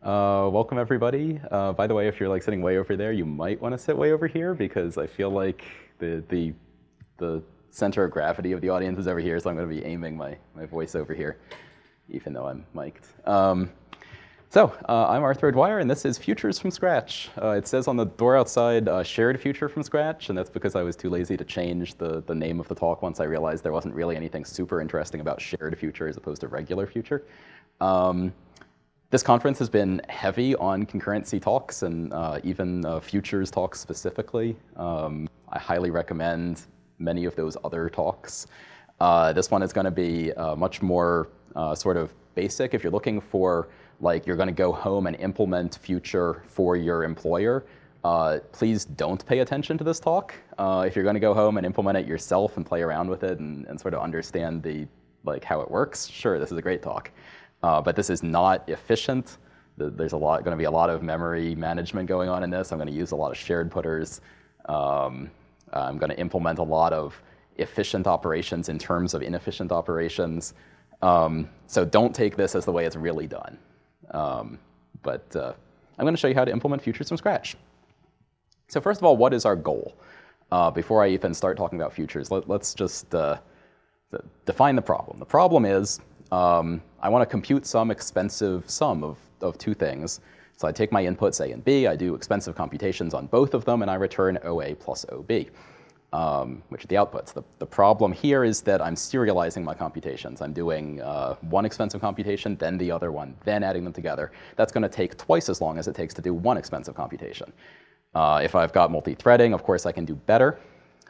Welcome everybody. By the way, if you're like sitting way over there, you might want to sit way over here because I feel like the center of gravity of the audience is over here, so I'm going to be aiming my voice over here, even though I'm mic'd. I'm Arthur Dwyer, and this is Futures from Scratch. It says on the door outside, Shared Future from Scratch, and that's because I was too lazy to change the name of the talk once I realized there wasn't really anything super interesting about shared future as opposed to regular future. This conference has been heavy on concurrency talks and even futures talks specifically. I highly recommend many of those other talks. This one is going to be much more sort of basic. If you're looking for, like, you're going to go home and implement future for your employer, please don't pay attention to this talk. If you're going to go home and implement it yourself and play around with it and sort of understand how it works, sure, this is a great talk. But this is not efficient. There's going to be a lot of memory management going on in this. I'm going to use a lot of shared putters. I'm going to implement a lot of efficient operations in terms of inefficient operations. So don't take this as the way it's really done. I'm going to show you how to implement futures from scratch. So first of all, what is our goal? Before I even start talking about futures, let's just define the problem. The problem is I want to compute some expensive sum of two things. So I take my inputs A and B, I do expensive computations on both of them, and I return OA plus OB, which are the outputs. The problem here is that I'm serializing my computations. I'm doing one expensive computation, then the other one, then adding them together. That's going to take twice as long as it takes to do one expensive computation. If I've got multi-threading, of course I can do better.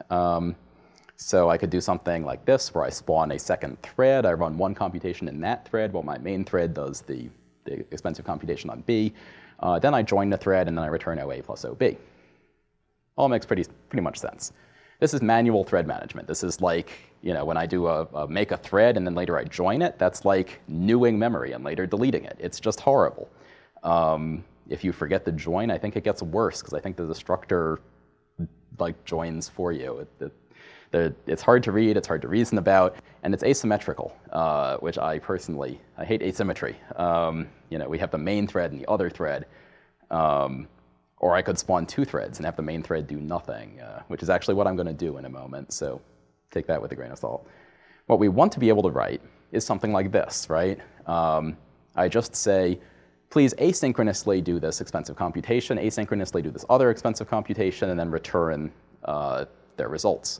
So I could do something like this, where I spawn a second thread. I run one computation in that thread while my main thread does the expensive computation on B. Then I join the thread, and then I return OA plus OB. All makes pretty much sense. This is manual thread management. This is like, when I do make a thread and then later I join it, that's like newing memory and later deleting it. It's just horrible. If you forget the join, I think it gets worse, because I think the destructor joins for you. It's hard to read, it's hard to reason about, and it's asymmetrical, which I hate asymmetry. We have the main thread and the other thread, or I could spawn two threads and have the main thread do nothing, which is actually what I'm going to do in a moment, so take that with a grain of salt. What we want to be able to write is something like this, right? I just say, please asynchronously do this expensive computation, asynchronously do this other expensive computation, and then return their results.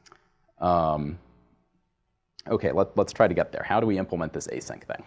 Okay, let's try to get there. How do we implement this async thing?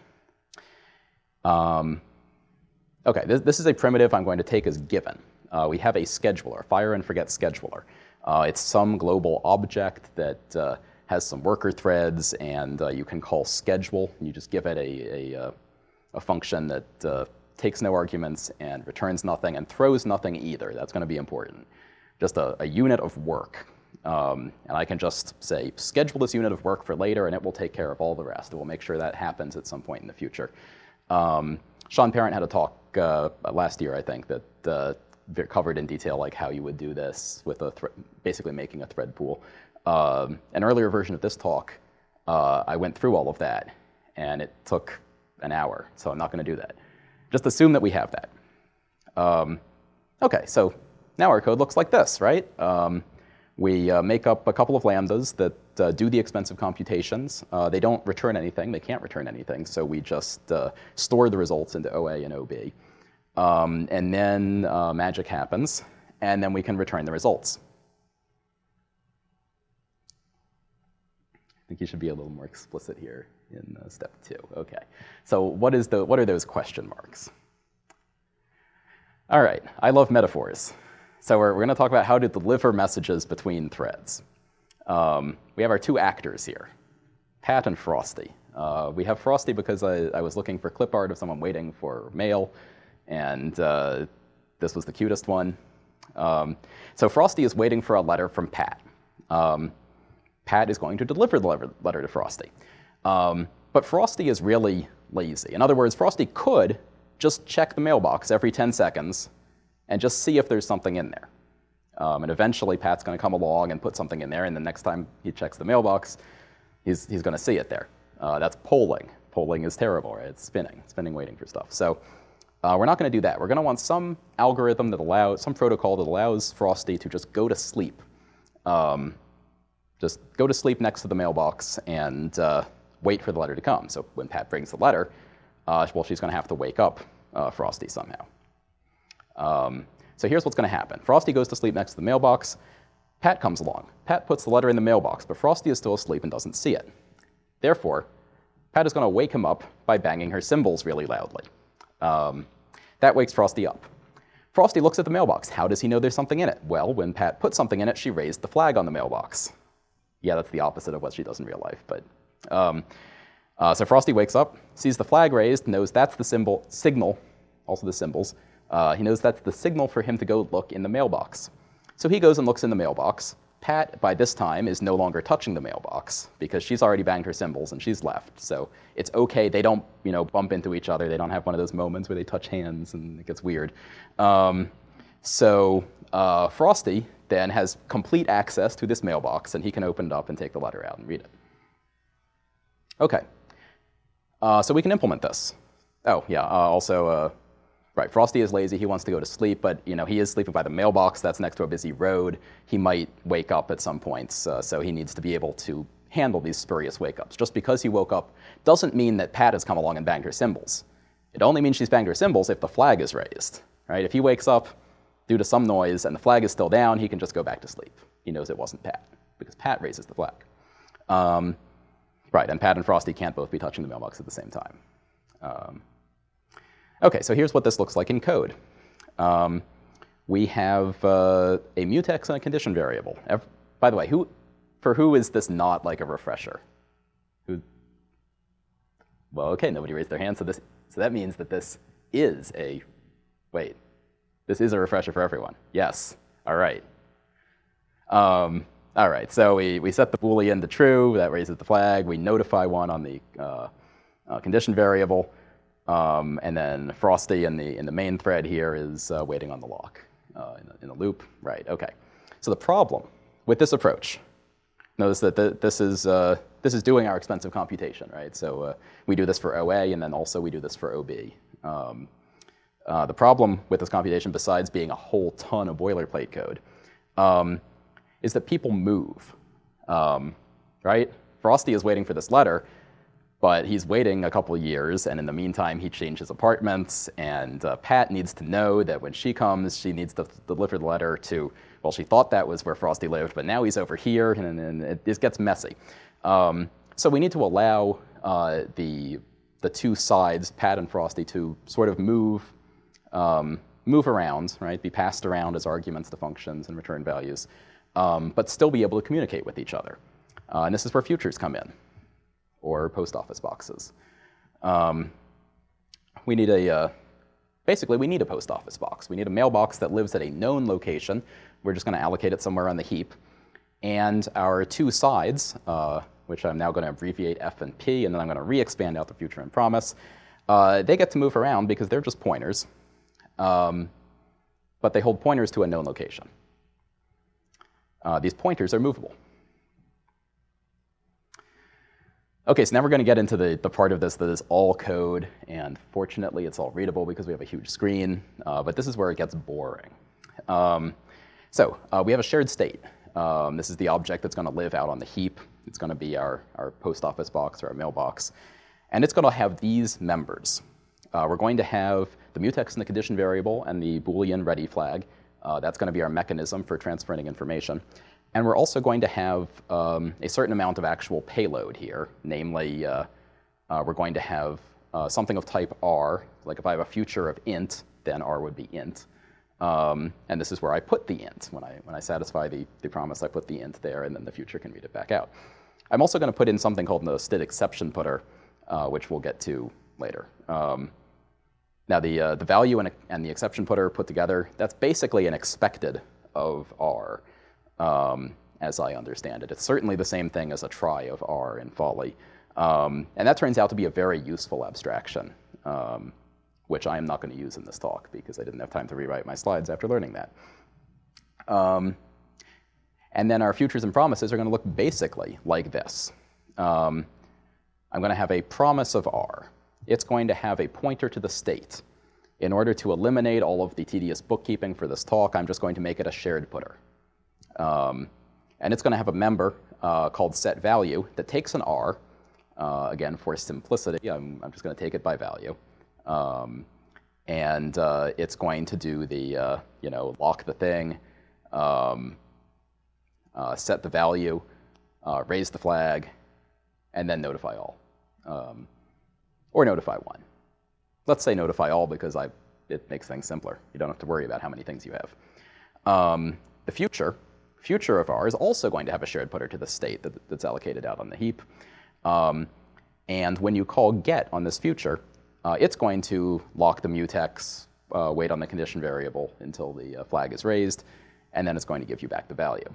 Okay, this is a primitive I'm going to take as given. We have a scheduler, fire and forget scheduler. It's some global object that has some worker threads, and you can call schedule. You just give it a function that takes no arguments and returns nothing and throws nothing either. That's going to be important. Just a unit of work. And I can just say, schedule this unit of work for later, and it will take care of all the rest. It will make sure that happens at some point in the future. Sean Parent had a talk last year, I think, that covered in detail how you would do this with basically making a thread pool. An earlier version of this talk, I went through all of that, and it took an hour, so I'm not going to do that. Just assume that we have that. Okay, so now our code looks like this, right? We make up a couple of lambdas that do the expensive computations. They don't return anything. They can't return anything. So we just store the results into OA and OB. And then magic happens. And then we can return the results. I think you should be a little more explicit here in step 2. OK. So what are those question marks? All right. I love metaphors. So we're going to talk about how to deliver messages between threads. We have our two actors here, Pat and Frosty. We have Frosty because I was looking for clip art of someone waiting for mail, and this was the cutest one. So Frosty is waiting for a letter from Pat. Pat is going to deliver the letter to Frosty. But Frosty is really lazy. In other words, Frosty could just check the mailbox every 10 seconds and just see if there's something in there. And eventually Pat's going to come along and put something in there, and the next time he checks the mailbox, he's going to see it there. That's polling. Polling is terrible, right? It's spinning waiting for stuff. So We're not going to do that. We're going to want some algorithm that allows, some protocol that allows Frosty to just go to sleep. Just go to sleep next to the mailbox and wait for the letter to come. So when Pat brings the letter, well, she's going to have to wake up Frosty somehow. So here's what's going to happen. Frosty goes to sleep next to the mailbox. Pat comes along. Pat puts the letter in the mailbox, but Frosty is still asleep and doesn't see it. Therefore, Pat is going to wake him up by banging her cymbals really loudly. That wakes Frosty up. Frosty looks at the mailbox. How does he know there's something in it? Well, when Pat put something in it, she raised the flag on the mailbox. Yeah, that's the opposite of what she does in real life. But so Frosty wakes up, sees the flag raised, knows that's the signal, also the symbols. He knows that's the signal for him to go look in the mailbox. So he goes and looks in the mailbox. Pat, by this time, is no longer touching the mailbox because she's already banged her cymbals and she's left. So it's okay. They don't, bump into each other. They don't have one of those moments where they touch hands and it gets weird. So Frosty then has complete access to this mailbox, and he can open it up and take the letter out and read it. Okay. So we can implement this. Oh, yeah. Right, Frosty is lazy. He wants to go to sleep, but he is sleeping by the mailbox that's next to a busy road. He might wake up at some points, so he needs to be able to handle these spurious wake-ups. Just because he woke up doesn't mean that Pat has come along and banged her cymbals. It only means she's banged her cymbals if the flag is raised. Right? If he wakes up due to some noise and the flag is still down, he can just go back to sleep. He knows it wasn't Pat because Pat raises the flag. Right, and Pat and Frosty can't both be touching the mailbox at the same time. Okay, so here's what this looks like in code. We have a mutex and a condition variable. By the way, for who is this not like a refresher? Well, okay, nobody raised their hand, so that means that this is this is a refresher for everyone. Yes, all right. All right, so we set the Boolean to true, that raises the flag. We notify one on the condition variable. And then Frosty in the main thread here is waiting on the lock in the loop. Right, okay. So the problem with this approach, notice that this is doing our expensive computation, right? So we do this for OA, and then also we do this for OB. The problem with this computation, besides being a whole ton of boilerplate code, is that people move, right? Frosty is waiting for this letter, but he's waiting a couple of years, and in the meantime, he changes apartments, and Pat needs to know that when she comes, she needs to deliver the letter to, well, she thought that was where Frosty lived, but now he's over here, and it gets messy. So we need to allow the two sides, Pat and Frosty, to sort of move around, right? Be passed around as arguments to functions and return values, but still be able to communicate with each other. And this is where futures come in, or post office boxes. We need basically we need a post office box. We need a mailbox that lives at a known location. We're just going to allocate it somewhere on the heap. And our two sides, which I'm now going to abbreviate F and P, and then I'm going to re-expand out the future and promise, they get to move around because they're just pointers. But they hold pointers to a known location. These pointers are movable. Okay, so now we're going to get into the part of this that is all code, and fortunately it's all readable because we have a huge screen, but this is where it gets boring. So we have a shared state. This is the object that's going to live out on the heap. It's going to be our post office box or our mailbox, and it's going to have these members. We're going to have the mutex and the condition variable and the Boolean ready flag. That's going to be our mechanism for transferring information. And we're also going to have a certain amount of actual payload here. Namely, we're going to have something of type R. Like if I have a future of int, then R would be int. And this is where I put the int. When I satisfy the promise, I put the int there, and then the future can read it back out. I'm also going to put in something called the std exception putter, which we'll get to later. Now, the value and the exception putter put together, that's basically an expected of R. As I understand it. It's certainly the same thing as a try of R in Folly. And that turns out to be a very useful abstraction, which I am not going to use in this talk because I didn't have time to rewrite my slides after learning that. And then our futures and promises are going to look basically like this. I'm going to have a promise of R. It's going to have a pointer to the state. In order to eliminate all of the tedious bookkeeping for this talk, I'm just going to make it a shared putter. And it's going to have a member called setValue that takes an R. Again, for simplicity, I'm just going to take it by value. And it's going to do the, lock the thing, set the value, raise the flag, and then notify all. Or notify one. Let's say notify all because it makes things simpler. You don't have to worry about how many things you have. The future of R is also going to have a shared putter to the state that's allocated out on the heap. And when you call get on this future, it's going to lock the mutex, wait on the condition variable until the flag is raised, and then it's going to give you back the value.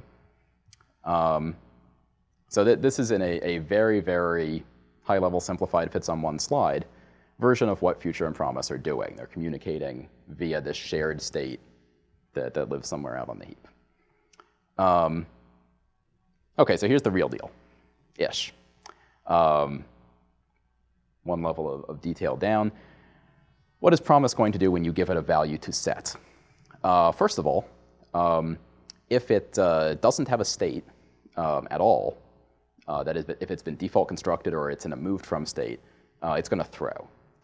So this is in a very, very high-level simplified fits-on-one slide version of what future and promise are doing. They're communicating via this shared state that lives somewhere out on the heap. Okay, so here's the real deal, ish. One level of detail down. What is promise going to do when you give it a value to set? First of all, if it doesn't have a state at all, that is, if it's been default constructed or it's in a moved from state, it's going to throw.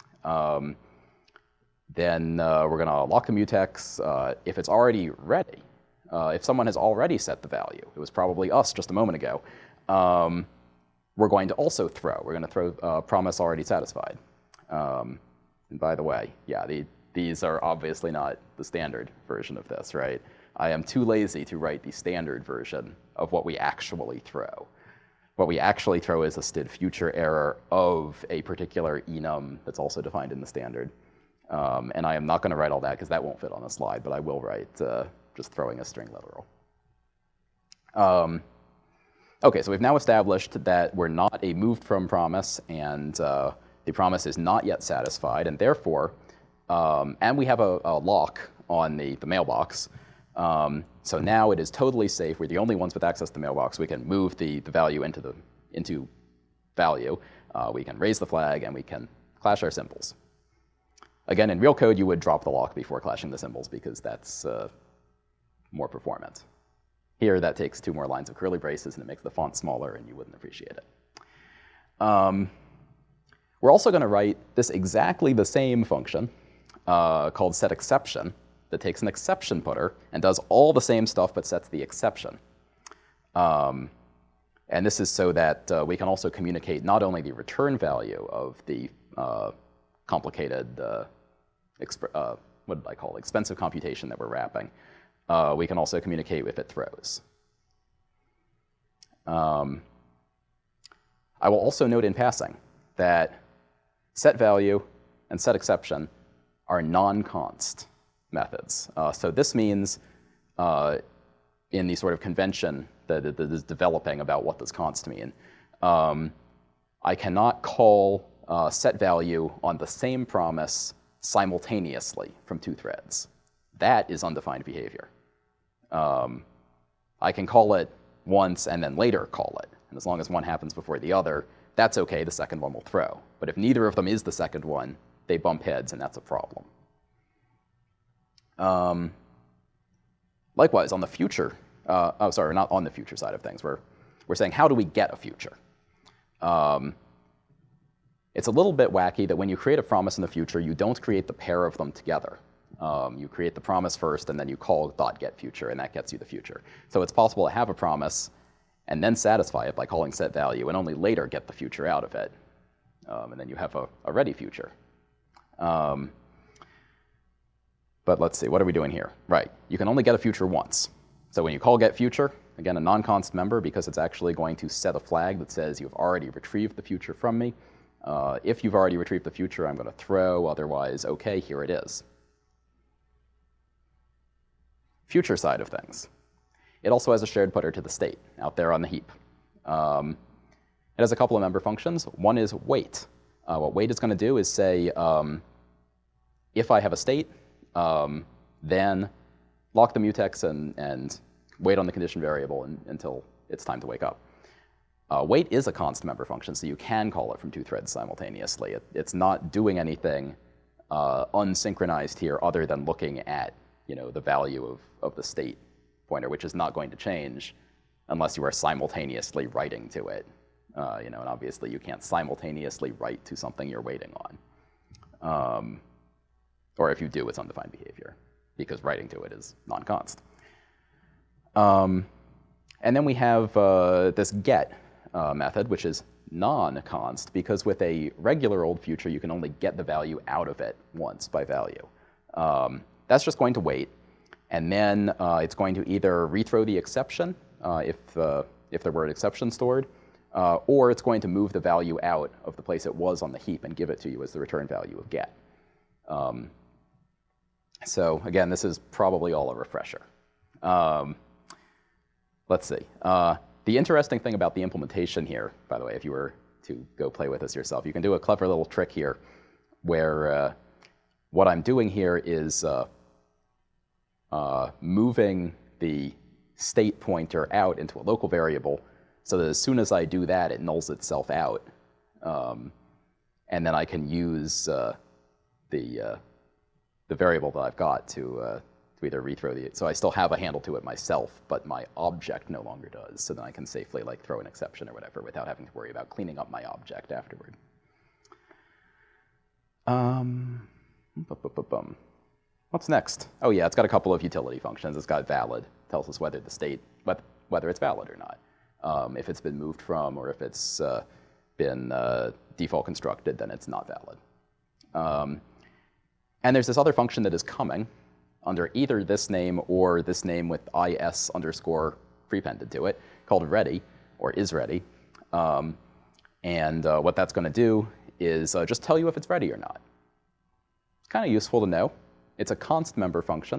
Then we're going to lock the mutex. If it's already ready, if someone has already set the value, it was probably us just a moment ago, we're going to also throw. We're going to throw promise already satisfied. And by the way, yeah, these are obviously not the standard version of this, right? I am too lazy to write the standard version of what we actually throw. What we actually throw is a std future error of a particular enum that's also defined in the standard. And I am not going to write all that because that won't fit on the slide, but I will write just throwing a string literal. Okay, so we've now established that we're not a moved from promise, and the promise is not yet satisfied, and therefore, and we have a lock on the mailbox. So now it is totally safe. We're the only ones with access to the mailbox. We can move the value into value. We can raise the flag, and we can clash our symbols. Again, in real code, you would drop the lock before clashing the symbols because that's more performant. Here, that takes 2 more lines of curly braces, and it makes the font smaller, and you wouldn't appreciate it. We're also going to write this exactly the same function called setException that takes an exception putter and does all the same stuff but sets the exception. And this is so that we can also communicate not only the return value of the complicated, what did I call it, expensive computation that we're wrapping, we can also communicate if it throws. I will also note in passing that setValue and setException are non-const methods. So this means in the sort of convention that is developing about what does const mean, I cannot call setValue on the same promise simultaneously from 2 threads. That is undefined behavior. I can call it once and then later call it. And as long as one happens before the other, that's okay, the second one will throw. But if neither of them is the second one, they bump heads, and that's a problem. Likewise, on the future, not on the future side of things, we're saying, how do we get a future? It's a little bit wacky that when you create a promise in the future, you don't create the pair of them together. You create the promise first, and then you call .getFuture, and that gets you the future. So it's possible to have a promise and then satisfy it by calling setValue, and only later get the future out of it. And then you have a ready future. But let's see, what are we doing here? Right, you can only get a future once. So when you call getFuture, again, a non-const member, because it's actually going to set a flag that says you've already retrieved the future from me. If you've already retrieved the future, I'm going to throw, otherwise, okay, here it is. Future side of things. It also has a shared putter to the state out there on the heap. It has a couple of member functions. One is wait. What wait is going to do is say, if I have a state, then lock the mutex and wait on the condition variable until it's time to wake up. Wait is a const member function, so you can call it from 2 threads simultaneously. It's not doing anything unsynchronized here other than looking at, the value of the state pointer, which is not going to change unless you are simultaneously writing to it. And obviously you can't simultaneously write to something you're waiting on. Or if you do, it's undefined behavior, because writing to it is non-const. And then we have this get method, which is non-const, because with a regular old future, you can only get the value out of it once by value. That's just going to wait, and then it's going to either rethrow the exception, if there were an exception stored, or it's going to move the value out of the place it was on the heap and give it to you as the return value of get. So again, this is probably all a refresher. Let's see. The interesting thing about the implementation here, by the way, if you were to go play with this yourself, you can do a clever little trick here where what I'm doing here is moving the state pointer out into a local variable so that as soon as I do that, it nulls itself out. And then I can use the variable that I've got to either rethrow so I still have a handle to it myself, but my object no longer does. So then I can safely throw an exception or whatever without having to worry about cleaning up my object afterward. What's next? Oh yeah, it's got a couple of utility functions. It's got valid, tells us whether the state, whether it's valid or not. If it's been moved from, or if it's been default constructed, then it's not valid. And there's this other function that is coming under either this name or this name with is underscore prepended to it, called ready, or isReady. And what that's going to do is just tell you if it's ready or not. It's kind of useful to know. It's a const member function.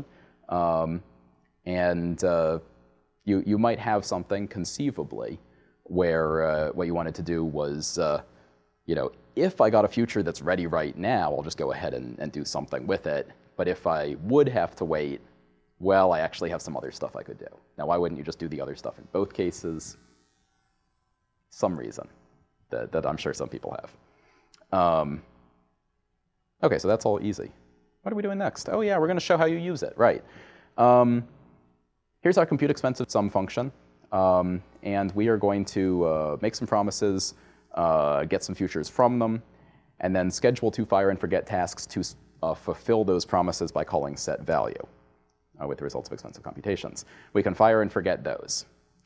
And you might have something conceivably where what you wanted to do was, if I got a future that's ready right now, I'll just go ahead and do something with it. But if I would have to wait, well, I actually have some other stuff I could do. Now, why wouldn't you just do the other stuff in both cases? Some reason that I'm sure some people have. OK, so that's all easy. What are we doing next? Oh, yeah, we're going to show how you use it. Right. Here's our compute expensive sum function. And we are going to make some promises, get some futures from them, and then schedule 2 fire and forget tasks to fulfill those promises by calling set value with the results of expensive computations. We can fire and forget those.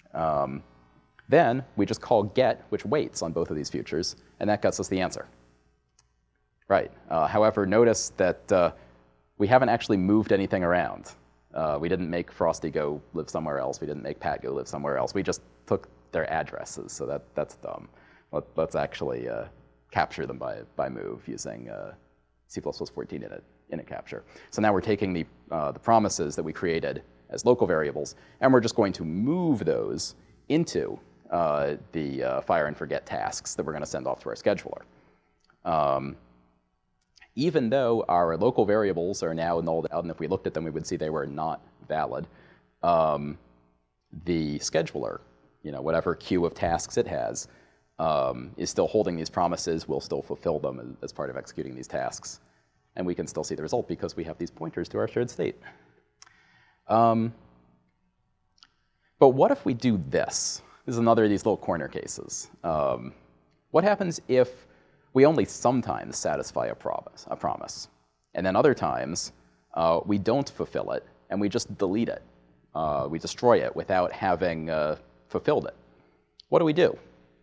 Then we just call get, which waits on both of these futures, and that gets us the answer. Right. However, notice that we haven't actually moved anything around. We didn't make Frosty go live somewhere else. We didn't make Pat go live somewhere else. We just took their addresses, so that's dumb. Let's actually capture them by move using C++14 init capture. So now we're taking the promises that we created as local variables, and we're just going to move those into the fire and forget tasks that we're going to send off to our scheduler. Even though our local variables are now nulled out, and if we looked at them, we would see they were not valid, the scheduler, whatever queue of tasks it has, is still holding these promises. We'll still fulfill them as part of executing these tasks. And we can still see the result because we have these pointers to our shared state. But what if we do this? This is another of these little corner cases. What happens if we only sometimes satisfy a promise, and then other times we don't fulfill it, and we just delete it. We destroy it without having fulfilled it. What do we do?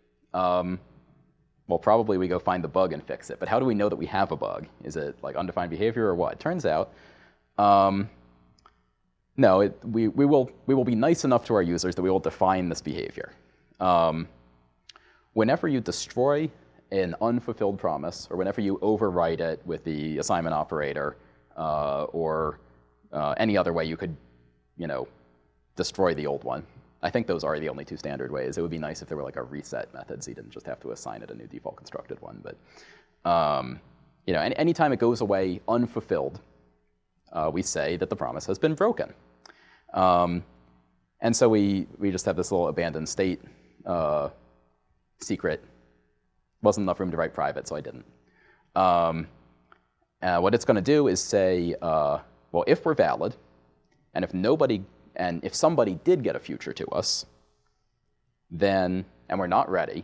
Well, probably we go find the bug and fix it. But how do we know that we have a bug? Is it like undefined behavior or what? It turns out, no, we will be nice enough to our users that we will define this behavior. Whenever you destroy an unfulfilled promise, or whenever you overwrite it with the assignment operator, or any other way you could, destroy the old one. I think those are the only 2 standard ways. It would be nice if there were like a reset method, so you didn't just have to assign it a new default constructed one. But anytime it goes away unfulfilled, we say that the promise has been broken. And so we just have this little abandoned state secret. Wasn't enough room to write private, so I didn't. What it's going to do is say, well, if we're valid, and if somebody did get a future to us, then, and we're not ready,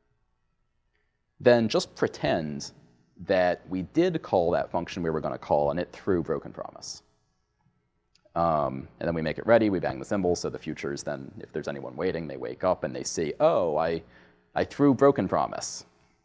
then just pretend that we did call that function we were going to call, and it threw broken promise. And then we make it ready, we bang the cymbal, so the futures then, if there's anyone waiting, they wake up and they see, oh, I threw broken promise.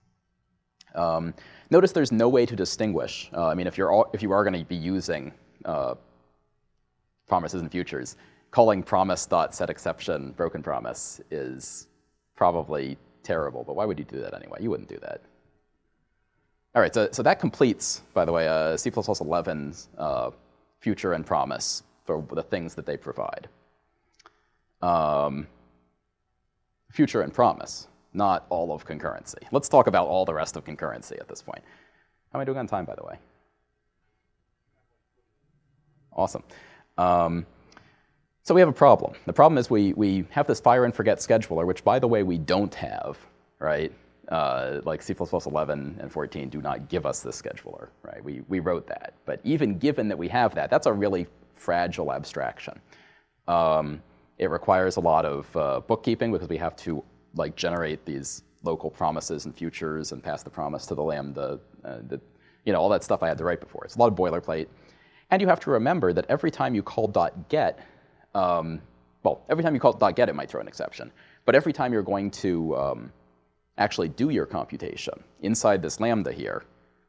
Notice there's no way to distinguish. I mean, if you are going to be using promises and futures, calling promise.setException broken promise is probably terrible, but why would you do that anyway? You wouldn't do that. All right, so that completes, by the way, C++ 11's future and promise for the things that they provide. Future and promise, not all of concurrency. Let's talk about all the rest of concurrency at this point. How am I doing on time, by the way? Awesome. So we have a problem. The problem is we have this fire and forget scheduler, which, by the way, we don't have, right? Like C++ 11 and 14 do not give us this scheduler, right? We wrote that. But even given that we have that, that's a really fragile abstraction. It requires a lot of bookkeeping because we have to like generate these local promises and futures and pass the promise to the Lambda, all that stuff I had to write before. It's a lot of boilerplate. And you have to remember that every time you call .get, every time you call .get, it might throw an exception. But every time you're going to actually do your computation inside this Lambda here,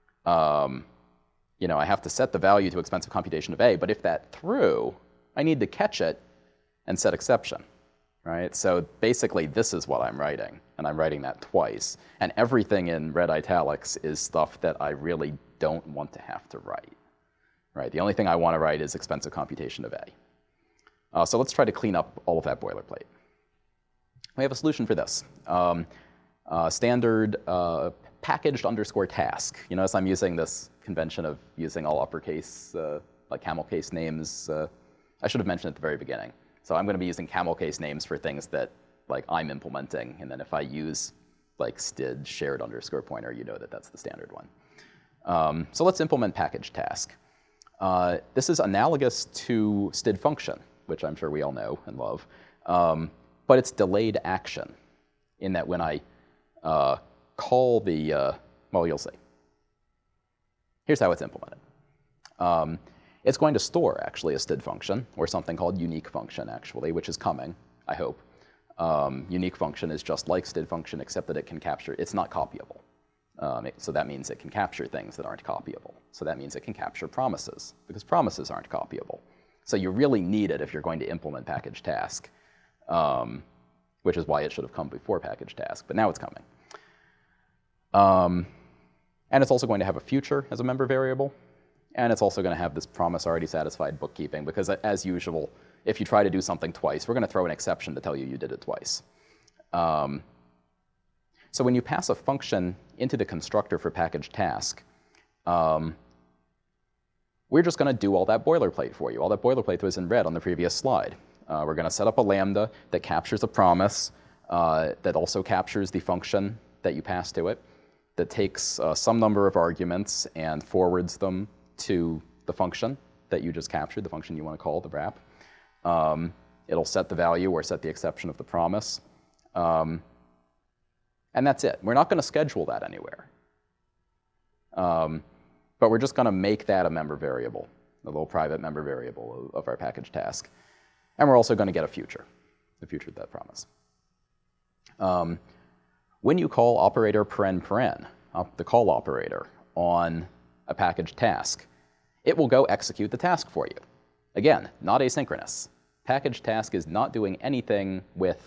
I have to set the value to expensive computation of A, but if that threw, I need to catch it and set exception, right? So basically, this is what I'm writing, and I'm writing that twice. And everything in red italics is stuff that I really don't want to have to write, right? The only thing I want to write is expensive computation of A. So let's try to clean up all of that boilerplate. We have a solution for this. Standard packaged underscore task. You notice I'm using this convention of using all uppercase, like camel case names. I should have mentioned at the very beginning. So I'm going to be using camel case names for things that like I'm implementing, and then if I use like std shared underscore pointer, you know that that's the standard one. So let's implement package task. This is analogous to std function, which I'm sure we all know and love, but it's delayed action in that when I call the, well, you'll see. Here's how it's implemented. It's going to store, actually, a std function, or something called unique function, actually, which is coming, I hope. Unique function is just like std function, except that it can capture, it's not copyable. So that means it can capture things that aren't copyable. So that means it can capture promises, because promises aren't copyable. So you really need it if you're going to implement package task, which is why it should have come before package task, but now it's coming. And it's also going to have a future as a member variable. And it's also going to have this promise already satisfied bookkeeping, because as usual, if you try to do something twice, we're going to throw an exception to tell you you did it twice. So when you pass a function into the constructor for package task, we're just going to do all that boilerplate for you. All that boilerplate that was in red on the previous slide. We're going to set up a Lambda that captures a promise, that also captures the function that you pass to it, that takes some number of arguments and forwards them to the function that you just captured, the function you want to call, the wrap. It'll set the value or set the exception of the promise. And that's it. We're not going to schedule that anywhere. But we're just going to make that a member variable, a little private member variable of our package task. And we're also going to get a future, the future of that promise. When you call operator paren, the call operator, on a package task, it will go execute the task for you. Again, not asynchronous. Package task is not doing anything with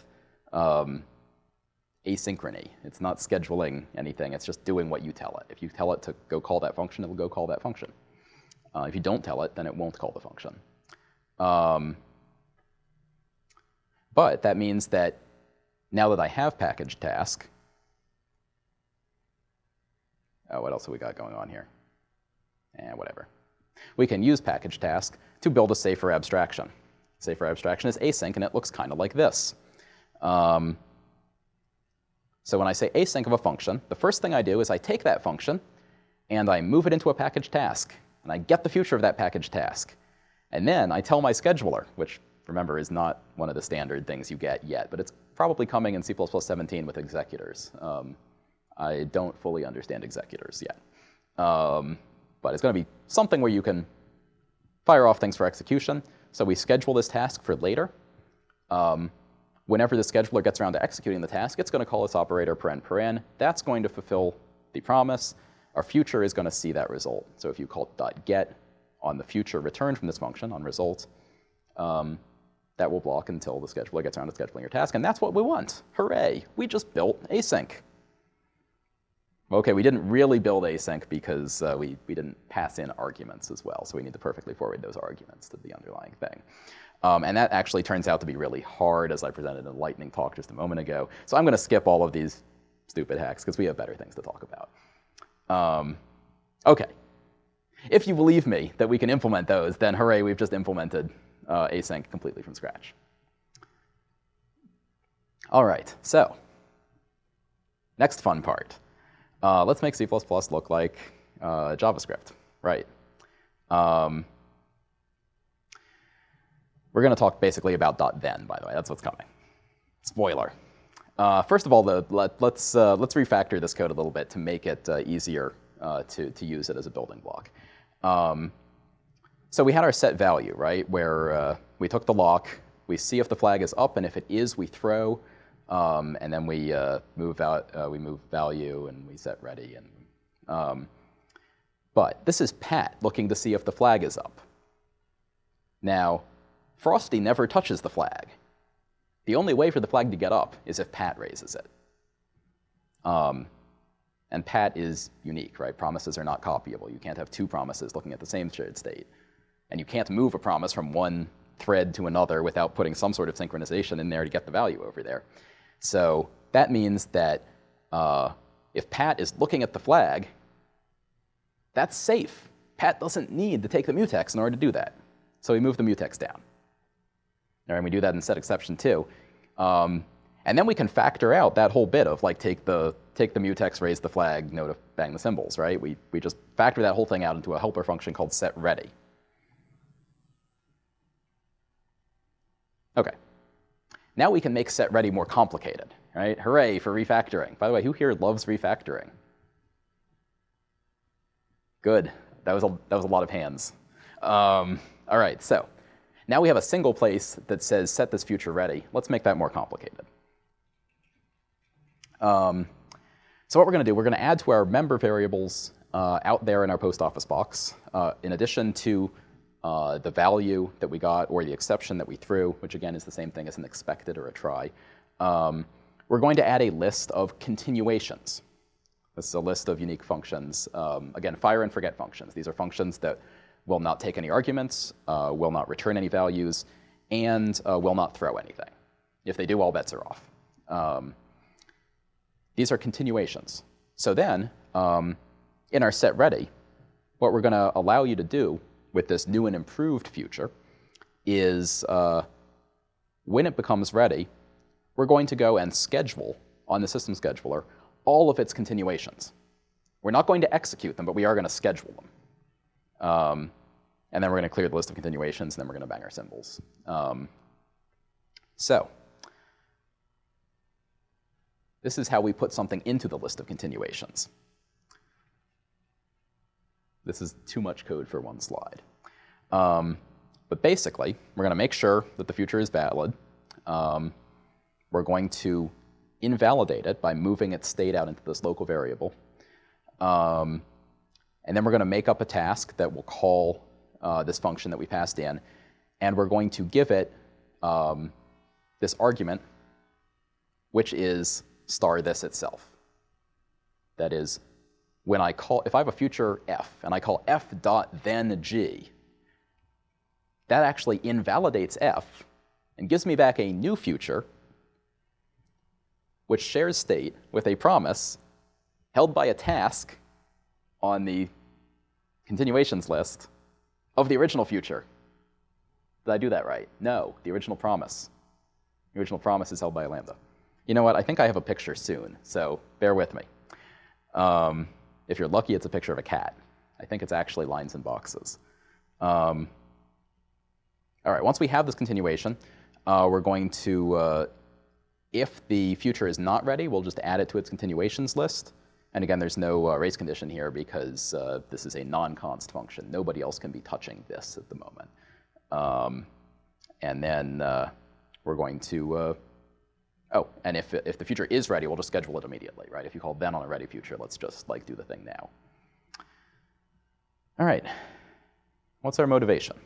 asynchrony. It's not scheduling anything. It's just doing what you tell it. If you tell it to go call that function, it will go call that function. If you don't tell it, then it won't call the function. But that means that now that I have package task, what else have we got going on here? Whatever. We can use package task to build a safer abstraction. Safer abstraction is async, and it looks kind of like this. So when I say async of a function, the first thing I do is I take that function, and I move it into a packaged task, and I get the future of that packaged task. And then I tell my scheduler, which, remember, is not one of the standard things you get yet, but it's probably coming in C++ 17 with executors. I don't fully understand executors yet. But it's going to be something where you can fire off things for execution. So we schedule this task for later. Whenever the scheduler gets around to executing the task, it's going to call this operator paren. That's going to fulfill the promise. Our future is going to see that result. So if you call .get on the future returned from this function on result, that will block until the scheduler gets around to scheduling your task. And that's what we want. Hooray! We just built async. OK, we didn't really build async because we didn't pass in arguments as well. So we need to perfectly forward those arguments to the underlying thing. And that actually turns out to be really hard, as I presented in a lightning talk just a moment ago. So I'm going to skip all of these stupid hacks because we have better things to talk about. OK. If you believe me that we can implement those, then hooray, we've just implemented async completely from scratch. All right, so next fun part. Let's make C++ look like JavaScript, right? We're going to talk basically about .then, by the way. That's what's coming. Spoiler. First of all, let's refactor this code a little bit to make it easier to use it as a building block. So we had our set value, right, where we took the lock, we see if the flag is up, and if it is, we throw, and then we move value, and we set ready. But this is Pat looking to see if the flag is up. Now, Frosty never touches the flag. The only way for the flag to get up is if Pat raises it. And Pat is unique, right? Promises are not copyable. You can't have two promises looking at the same shared state. And you can't move a promise from one thread to another without putting some sort of synchronization in there to get the value over there. So that means that if Pat is looking at the flag, that's safe. Pat doesn't need to take the mutex in order to do that. So we move the mutex down. All right, and we do that in set exception too. And then we can factor out that whole bit of like take the mutex, raise the flag, bang the symbols, right? We just factor that whole thing out into a helper function called setReady. OK. Now we can make setReady more complicated, right? Hooray for refactoring. By the way, who here loves refactoring? Good. That was a lot of hands. All right, so now we have a single place that says set this future ready. Let's make that more complicated. So what we're going to do, we're going to add to our member variables out there in our post office box, in addition to the value that we got or the exception that we threw, which again is the same thing as an expected or a try. We're going to add a list of continuations. This is a list of unique functions. Again, fire and forget functions. These are functions that will not take any arguments, will not return any values, and will not throw anything. If they do, all bets are off. These are continuations. So then, in our setReady, what we're going to allow you to do with this new and improved future is when it becomes ready, we're going to go and schedule on the system scheduler all of its continuations. We're not going to execute them, but we are going to schedule them. And then we're going to clear the list of continuations, and then we're going to bang our symbols. So this is how we put something into the list of continuations. This is too much code for one slide. But basically, we're going to make sure that the future is valid. We're going to invalidate it by moving its state out into this local variable. And then we're going to make up a task that will call this function that we passed in. And we're going to give it this argument, which is star this itself. That is, when I call, if I have a future f, and I call f dot then g, that actually invalidates f and gives me back a new future, which shares state with a promise held by a task on the continuations list of the original future. Did I do that right? No, the original promise. The original promise is held by a lambda. You know what? I think I have a picture soon, so bear with me. If you're lucky, it's a picture of a cat. I think it's actually lines and boxes. All right, once we have this continuation, we're going to, if the future is not ready, we'll just add it to its continuations list. And again, there's no race condition here because this is a non-const function. Nobody else can be touching this at the moment. And then we're going to, oh, and if the future is ready, we'll just schedule it immediately, right? If you call then on a ready future, let's just like do the thing now. All right, what's our motivation?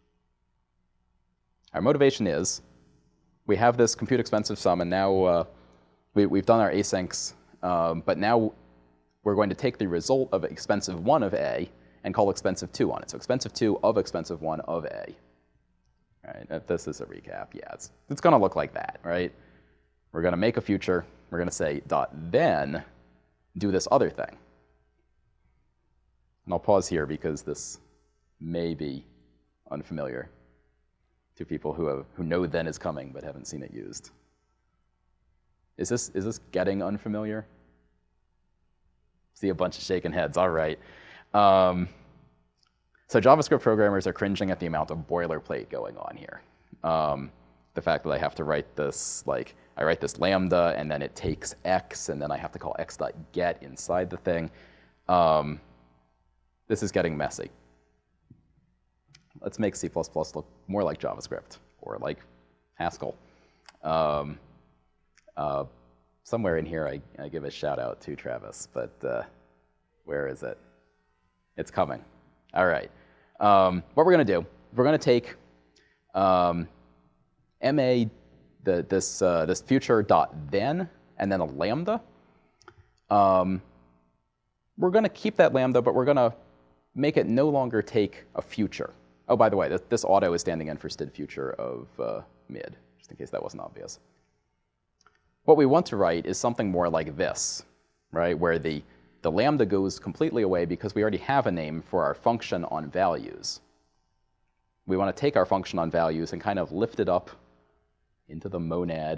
Our motivation is we have this compute expensive sum, and now we've done our asyncs, but now we're going to take the result of expensive 1 of A and call expensive 2 on it. So expensive 2 of expensive 1 of A. Right, if this is a recap, yeah, it's going to look like that, right? We're going to make a future. We're going to say dot then do this other thing. And I'll pause here because this may be unfamiliar to people who know then is coming but haven't seen it used. Is this getting unfamiliar? See a bunch of shaking heads. All right. So JavaScript programmers are cringing at the amount of boilerplate going on here. The fact that I have to write this, like, I write this lambda, and then it takes x, and then I have to call x.get inside the thing. This is getting messy. Let's make C++ look more like JavaScript, or like Haskell. Somewhere in here, I give a shout out to Travis, but where is it? It's coming. All right. What we're going to do, we're going to take this future dot then, and then a lambda. We're going to keep that lambda, but we're going to make it no longer take a future. Oh, by the way, this auto is standing in for std future of mid, just in case that wasn't obvious. What we want to write is something more like this, right, where the lambda goes completely away because we already have a name for our function on values. We want to take our function on values and kind of lift it up into the monad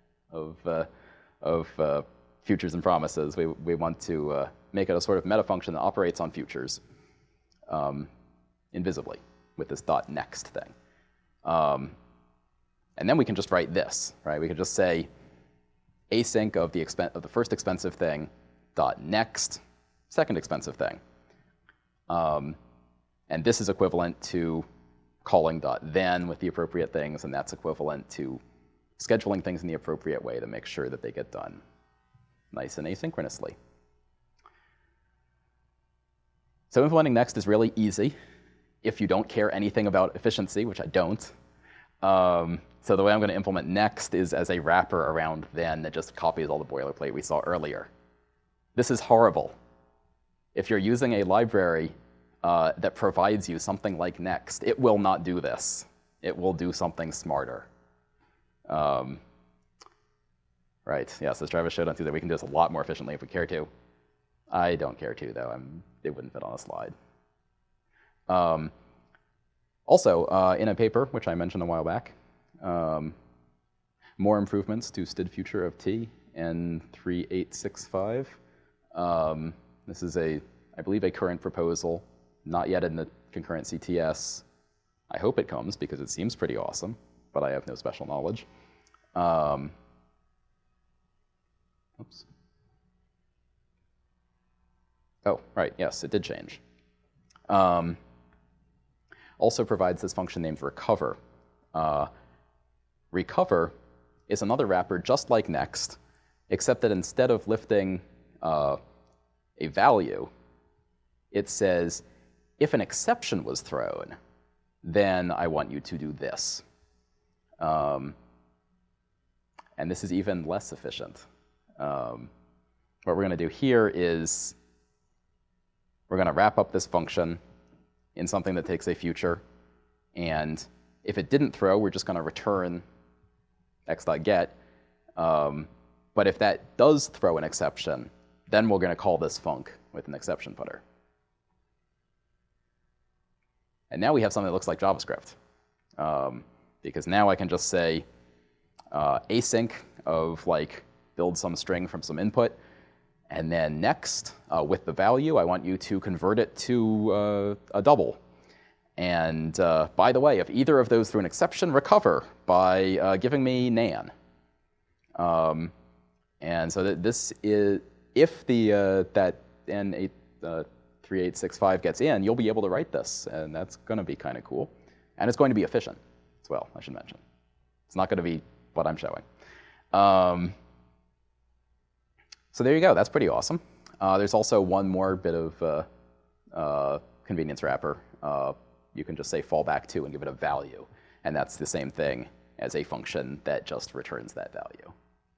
of futures and promises. We want to make it a sort of meta function that operates on futures invisibly with this dot next thing. And then we can just write this, right? We can just say async of the first expensive thing dot next second expensive thing. And this is equivalent to calling dot then with the appropriate things, and that's equivalent to scheduling things in the appropriate way to make sure that they get done nice and asynchronously. So implementing next is really easy if you don't care anything about efficiency, which I don't. So the way I'm going to implement next is as a wrapper around then that just copies all the boilerplate we saw earlier. This is horrible. If you're using a library that provides you something like next, it will not do this. It will do something smarter. Right, yes, as Travis showed on Tuesday, we can do this a lot more efficiently if we care to. I don't care to, though. It wouldn't fit on a slide. Also, in a paper, which I mentioned a while back, more improvements to std future of t in 3865. This is I believe, a current proposal, not yet in the concurrent CTS. I hope it comes because it seems pretty awesome, but I have no special knowledge. Oops. Oh, right, yes, it did change. Also provides this function named recover. Recover is another wrapper just like next, except that instead of lifting a value, it says, if an exception was thrown, then I want you to do this. And this is even less efficient. What we're going to do here is we're going to wrap up this function in something that takes a future. And if it didn't throw, we're just going to return x.get. But if that does throw an exception, then we're going to call this func with an exception putter. And now we have something that looks like JavaScript. Because now I can just say async of like build some string from some input. And then next, with the value, I want you to convert it to a double. And by the way, if either of those through an exception, recover by giving me nan. And so that this is, if that N3865 gets in, you'll be able to write this, and that's going to be kind of cool. And it's going to be efficient as well, I should mention. It's not going to be what I'm showing. So there you go. That's pretty awesome. There's also one more bit of convenience wrapper. You can just say fallback to and give it a value. And that's the same thing as a function that just returns that value.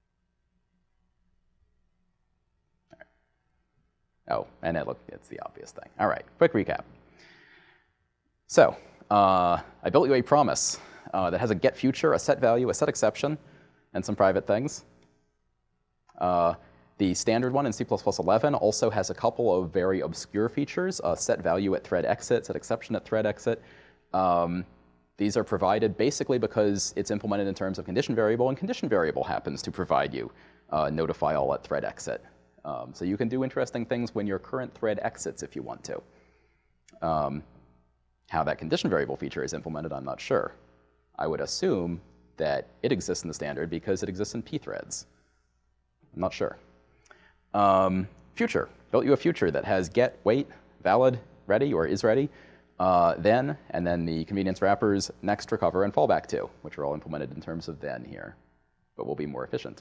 All right. Oh, and it's the obvious thing. All right, quick recap. So I built you a promise that has a get future, a set value, a set exception, and some private things. The standard one in C++11 also has a couple of very obscure features, set value at thread exit, set exception at thread exit. These are provided basically because it's implemented in terms of condition variable, and condition variable happens to provide you notify all at thread exit. So you can do interesting things when your current thread exits if you want to. How that condition variable feature is implemented, I'm not sure. I would assume that it exists in the standard because it exists in pthreads. I'm not sure. Future. Built you a future that has get, wait, valid, ready, or is ready, then, and then the convenience wrappers next, recover, and fallback to, which are all implemented in terms of then here, but will be more efficient.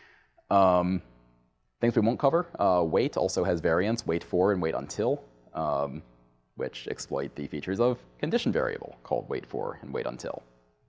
Things we won't cover. Wait also has variants, wait for and wait until, which exploit the features of condition variable called wait for and wait until.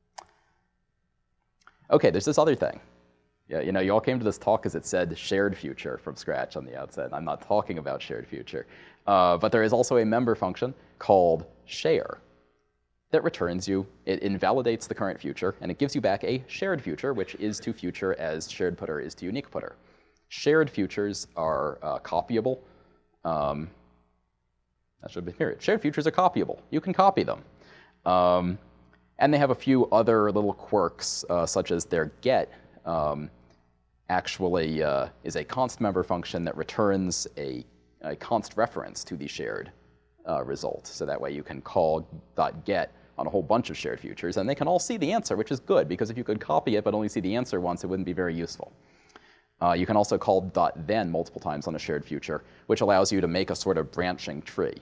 Okay, there's this other thing. Yeah, you know, you all came to this talk because it said shared future from scratch on the outset. I'm not talking about shared future. But there is also a member function called share that returns you, it invalidates the current future, and it gives you back a shared future, which is to future as shared putter is to unique putter. Shared futures are copyable. That should be here. Shared futures are copyable. You can copy them. And they have a few other little quirks, such as their get actually is a const member function that returns a const reference to the shared result. So that way you can call .get on a whole bunch of shared futures, and they can all see the answer, which is good, because if you could copy it but only see the answer once, it wouldn't be very useful. You can also call .then multiple times on a shared future, which allows you to make a sort of branching tree.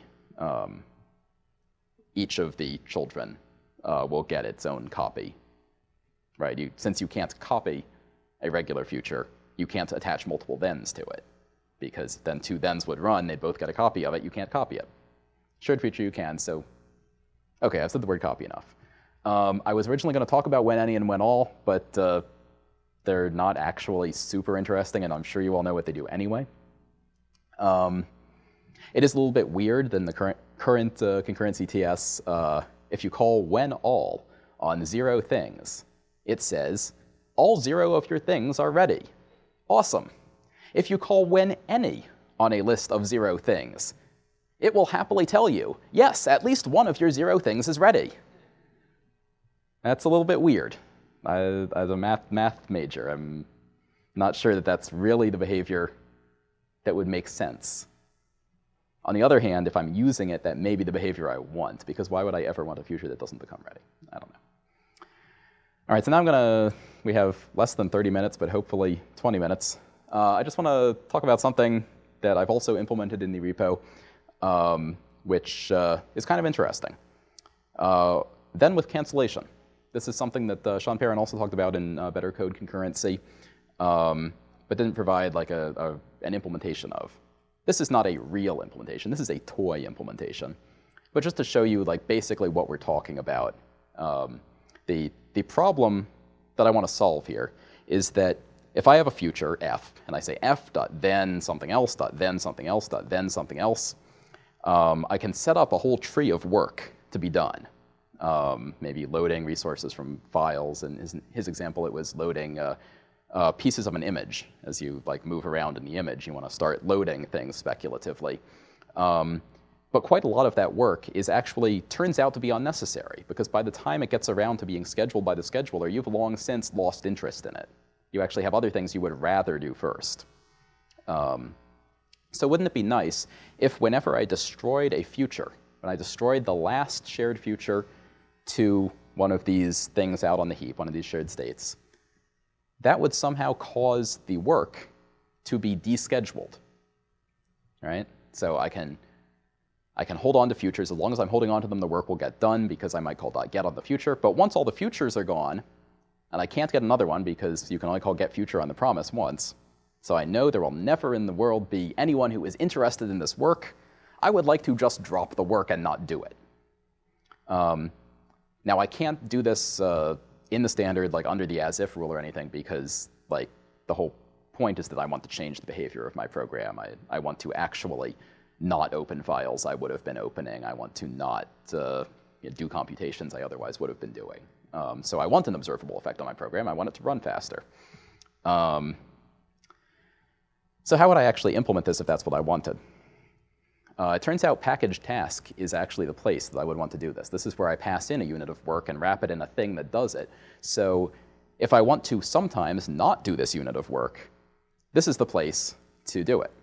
Each of the children will get its own copy. Right? Since you can't copy a regular future, you can't attach multiple thens to it, because then two thens would run, they'd both get a copy of it, you can't copy it. Shared future you can, so okay, I've said the word copy enough. I was originally going to talk about when any and when all, but they're not actually super interesting, and I'm sure you all know what they do anyway. It is a little bit weird than the current concurrency TS. If you call when all on 0 things, it says, all 0 of your things are ready. Awesome. If you call when any on a list of 0 things, it will happily tell you, yes, at least one of your 0 things is ready. That's a little bit weird. As a math major, I'm not sure that that's really the behavior that would make sense. On the other hand, if I'm using it, that may be the behavior I want, because why would I ever want a future that doesn't become ready? I don't know. All right, so now we have less than 30 minutes, but hopefully 20 minutes. I just want to talk about something that I've also implemented in the repo, which is kind of interesting. Then with cancellation. This is something that Sean Perrin also talked about in Better Code Concurrency, but didn't provide like an implementation of. This is not a real implementation. This is a toy implementation. But just to show you like basically what we're talking about, the problem that I want to solve here is that if I have a future, f, and I say f.then something else, .then something else, .then something else, I can set up a whole tree of work to be done. Maybe loading resources from files. In his example, it was loading pieces of an image. As you like move around in the image, you want to start loading things speculatively. But quite a lot of that work turns out to be unnecessary, because by the time it gets around to being scheduled by the scheduler, you've long since lost interest in it. You actually have other things you would rather do first. So wouldn't it be nice if whenever I destroyed a future, when I destroyed the last shared future to one of these things out on the heap, one of these shared states, that would somehow cause the work to be descheduled, right? So I can hold on to futures. As long as I'm holding on to them, the work will get done because I might call .get on the future. But once all the futures are gone, and I can't get another one because you can only call getFuture on the promise once, so I know there will never in the world be anyone who is interested in this work, I would like to just drop the work and not do it. Now I can't do this in the standard, like under the as-if rule or anything, because like the whole point is that I want to change the behavior of my program. I want to actually not open files I would have been opening. I want to not do computations I otherwise would have been doing. So I want an observable effect on my program. I want it to run faster. So how would I actually implement this if that's what I wanted? It turns out package task is actually the place that I would want to do this. This is where I pass in a unit of work and wrap it in a thing that does it. So if I want to sometimes not do this unit of work, this is the place to do it.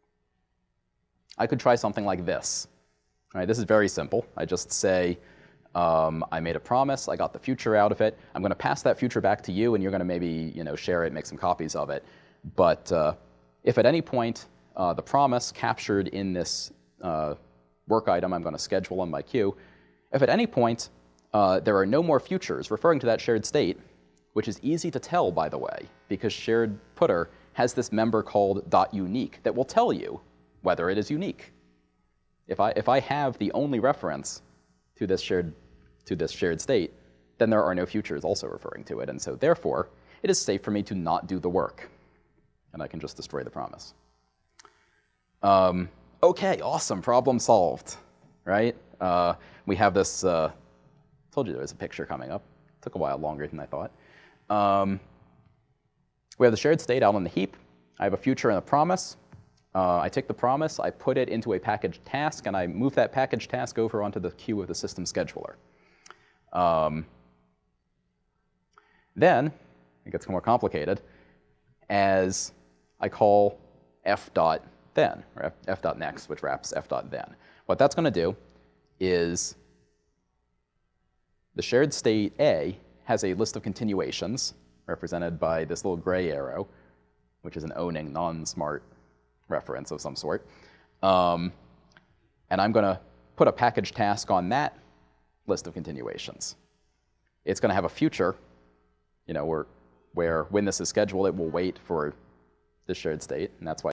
I could try something like this. All right, this is very simple. I just say, I made a promise, I got the future out of it. I'm going to pass that future back to you, and you're going to maybe share it, make some copies of it. But if at any point the promise captured in this work item I'm going to schedule on my queue, if at any point there are no more futures referring to that shared state, which is easy to tell, by the way, because shared putter has this member called .unique that will tell you whether it is unique. If I have the only reference to this shared state, then there are no futures also referring to it, and so therefore it is safe for me to not do the work, and I can just destroy the promise. Okay, awesome, problem solved, right? We have this, told you there was a picture coming up. Took a while longer than I thought. We have the shared state out on the heap. I have a future and a promise. I take the promise, I put it into a package task, and I move that package task over onto the queue of the system scheduler. Then, it gets more complicated, as I call f.then, or f.next, which wraps f.then. What that's going to do is the shared state A has a list of continuations, represented by this little gray arrow, which is an owning non-smart reference of some sort. And I'm going to put a package task on that list of continuations. It's going to have a future, where when this is scheduled, it will wait for the shared state, and that's why